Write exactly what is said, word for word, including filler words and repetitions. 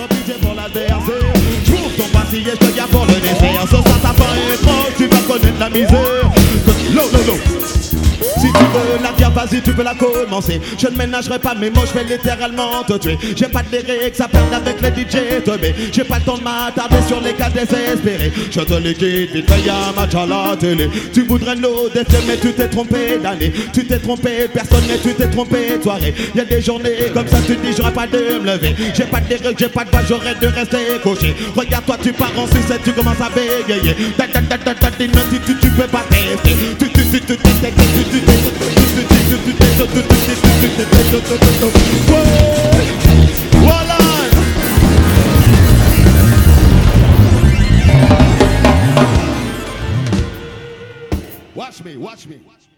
trop pitié pour l'adversaire. J'ouvre ton passé et je te garde pour le dessert. Ça, ça t'a pas étrange, tu vas connaître la misère. L'eau, l'eau, l'eau. Si tu veux la dire, vas-y, tu peux la commencer. Je ne ménagerai pas mes mots, je vais littéralement te tuer. J'ai pas de lyrics à perdre avec les D J teubés. J'ai pas le temps de m'attarder sur les cas désespérés. Je te liquide, vite fait y'a un match à la télé. Tu voudrais l'eau d'effet, mais tu t'es trompé d'année. Tu t'es trompé, personne, mais tu t'es trompé de soirée. Y'a des journées comme ça, tu te dis j'aurais pas de me lever. J'ai pas de lyrics, j'ai pas de voix, j'aurais de rester couché. Regarde-toi, tu pars en sucette, tu commences à bégayer. Ta ta ta ta ta, tu tu tu peux pas tester. Tu tu tu tu tu tu tu tu voilà. Watch me, watch me.